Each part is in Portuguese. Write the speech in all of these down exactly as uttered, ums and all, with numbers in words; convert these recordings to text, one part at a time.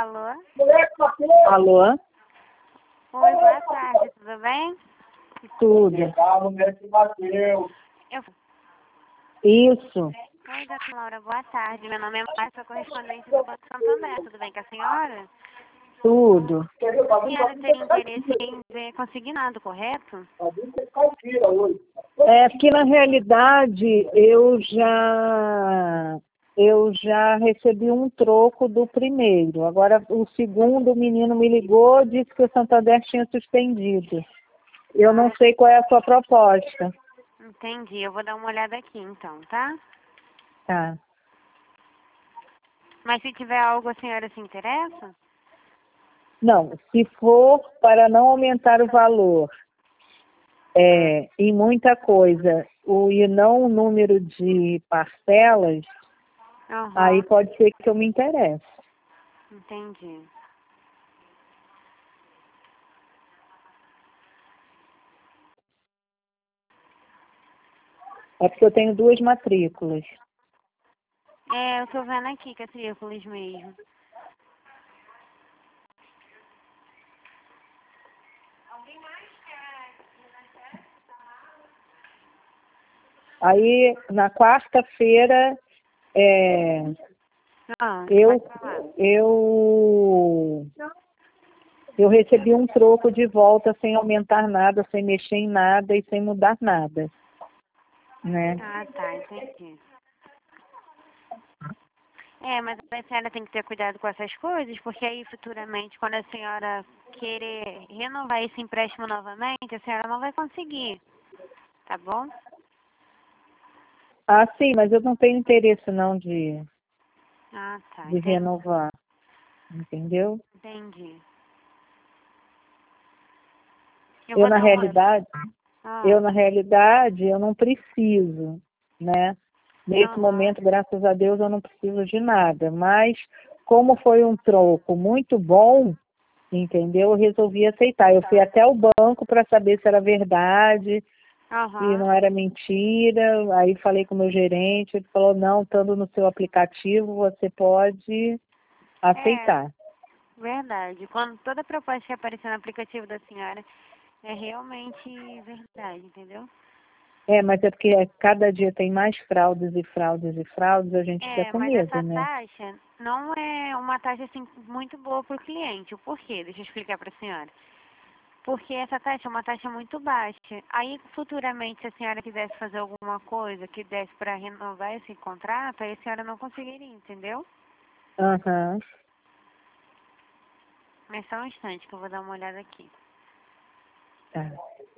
Alô? Alô? Oi, boa tarde, tudo bem? Tudo. Eu... Isso. Oi, dona Laura, boa tarde. Meu nome é Márcia, sou correspondente do Banco Santander. Tudo bem com a senhora? Tudo. A senhora teria interesse em ver consignado, correto? É que na realidade eu já eu já recebi um troco do primeiro. Agora o segundo o menino me ligou, disse que o Santander tinha suspendido. Eu não sei qual é a sua proposta. Entendi, eu vou dar uma olhada aqui então, tá? Tá. Mas se tiver algo a senhora se interessa? Não, se for para não aumentar o valor é, em muita coisa o, e não o número de parcelas, Uhum. aí pode ser que eu me interesse. Entendi. É porque eu tenho duas matrículas. É, eu tô vendo aqui que é Trípolis mesmo. Aí, na quarta-feira, é, Ah, eu, pode falar. eu, eu recebi um troco de volta sem aumentar nada, sem mexer em nada e sem mudar nada, né? Ah, tá, entendi. É, mas a senhora tem que ter cuidado com essas coisas, porque aí futuramente, quando a senhora querer renovar esse empréstimo novamente, a senhora não vai conseguir, tá bom? Ah, sim, mas eu não tenho interesse não de, Ah, tá, de entendi. renovar, entendeu? Entendi. Eu Eu, vou na dar uma... realidade, Ah, eu, na realidade, eu não preciso, né? Nesse aham. momento, graças a Deus, eu não preciso de nada. Mas, como foi um troco muito bom, entendeu? Eu resolvi aceitar. Eu fui até o banco para saber se era verdade, se Aham. não era mentira. Aí falei com o meu gerente, ele falou, não, estando no seu aplicativo, você pode É, aceitar. verdade. Quando toda proposta que aparecer no aplicativo da senhora é realmente verdade, entendeu? É, mas é porque cada dia tem mais fraudes e fraudes e fraudes, a gente fica É, com mas medo, essa né? taxa não é uma taxa assim muito boa para o cliente. O porquê? Deixa eu explicar para a senhora. Porque essa taxa é uma taxa muito baixa. Aí, futuramente, se a senhora quisesse fazer alguma coisa que desse para renovar esse contrato, aí a senhora não conseguiria, entendeu? Aham. Mas só um instante que eu vou dar uma olhada aqui. Tá.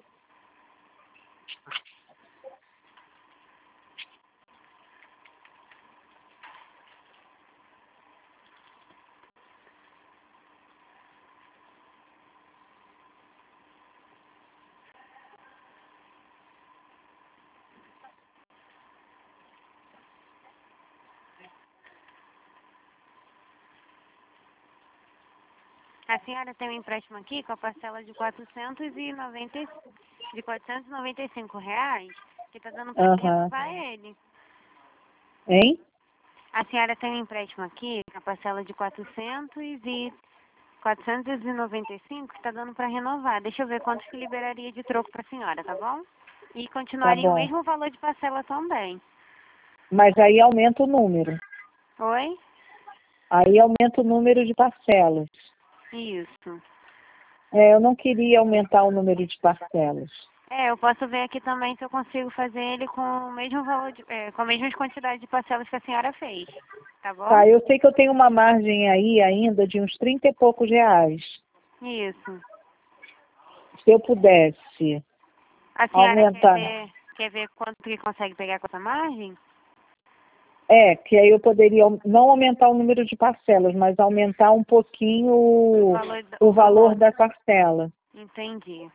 A senhora tem um empréstimo aqui com a parcela de quatrocentos e noventa, de quatrocentos e noventa e cinco reais, que está dando para Aham. renovar ele. Hein? A senhora tem um empréstimo aqui com a parcela de quatrocentos e quatrocentos e noventa e cinco, que está dando para renovar. Deixa eu ver quanto que liberaria de troco para a senhora, tá bom? E Tá continuaria o bom. mesmo valor de parcela também. Mas aí aumenta o número. Oi? Aí aumenta o número de parcelas. Isso. É, eu não queria aumentar o número de parcelas. É, eu posso ver aqui também se eu consigo fazer ele com o mesmo valor, de, é, com a mesma quantidade de parcelas que a senhora fez, tá bom? Tá, eu sei que eu tenho uma margem aí ainda de uns trinta e poucos reais. Isso. Se eu pudesse A senhora quer aumentar. ver, quer ver quanto que consegue pegar com essa margem? É, que aí eu poderia não aumentar o número de parcelas, mas aumentar um pouquinho O o, valor, o o valor valor. da parcela. Entendi.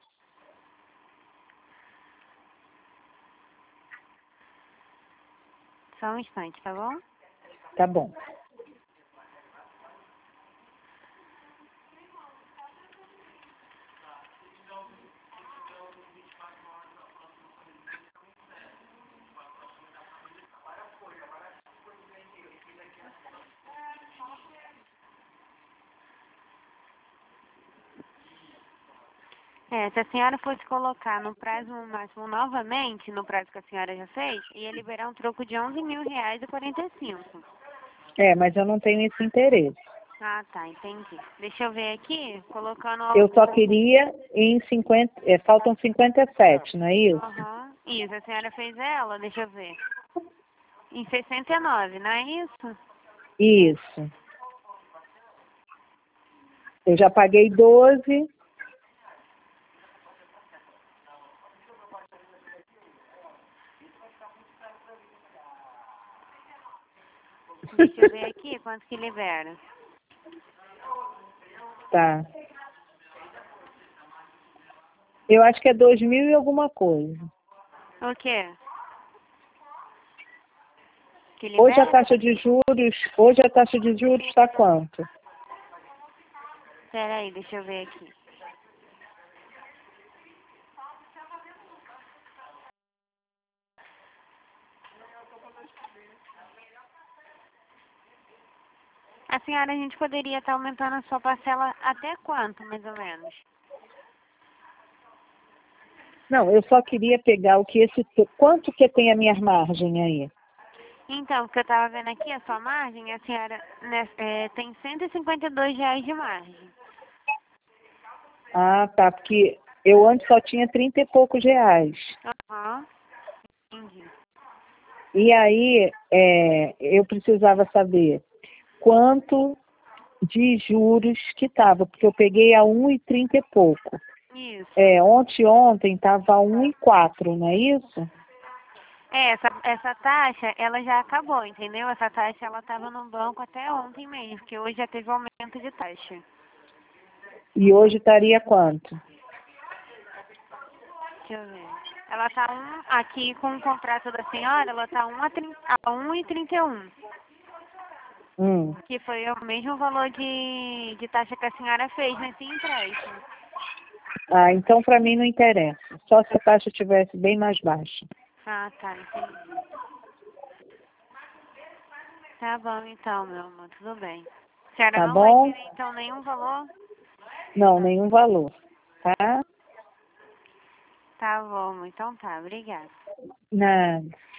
Só um instante, tá bom? Tá bom. É, se a senhora fosse colocar no prazo máximo novamente, no prazo que a senhora já fez, ia liberar um troco de onze mil reais e quarenta e cinco. É, mas eu não tenho esse interesse. Ah, tá, entendi. Deixa eu ver aqui, colocando... Eu só queria em cinquenta, é, faltam cinquenta e sete, não é isso? Aham, isso, a senhora fez ela, deixa eu ver. Em sessenta e nove, não é isso? Isso. Eu já paguei doze. Deixa eu ver aqui quanto que libera. Tá. Eu acho que é dois mil e alguma coisa. O quê? Que Hoje a libera? taxa de juros, hoje a taxa de juros está quanto? Pera aí, deixa eu ver aqui. A senhora, a gente poderia estar aumentando a sua parcela até quanto, mais ou menos? Não, eu só queria pegar o que esse, quanto que tem a minha margem aí? Então, o que eu estava vendo aqui, a sua margem, a senhora né, é, tem cento e cinquenta e dois reais de margem. Ah, tá, porque eu antes só tinha trinta e poucos reais. Aham, entendi. E aí, é, eu precisava saber quanto de juros que estava, porque eu peguei a um e trinta e pouco. Isso. É, ontem, ontem estava a um e quatro, não é isso? É, essa, essa taxa, ela já acabou, entendeu? Essa taxa, ela estava no banco até ontem mesmo, porque hoje já teve aumento de taxa. E hoje estaria quanto? Deixa eu ver. Ela tá um, aqui com o contrato da senhora, ela tá um a, trinta, a um e trinta e um. Hum. Que foi o mesmo valor de, de taxa que a senhora fez nesse empréstimo. Ah, então para mim não interessa. Só se a taxa estivesse bem mais baixa. Ah, tá, entendi. Tá bom então, meu amor, tudo bem. A senhora Tá não vai bom? querer então nenhum valor? Não, nenhum valor. Tá? Tá bom, então tá, obrigada. Nada.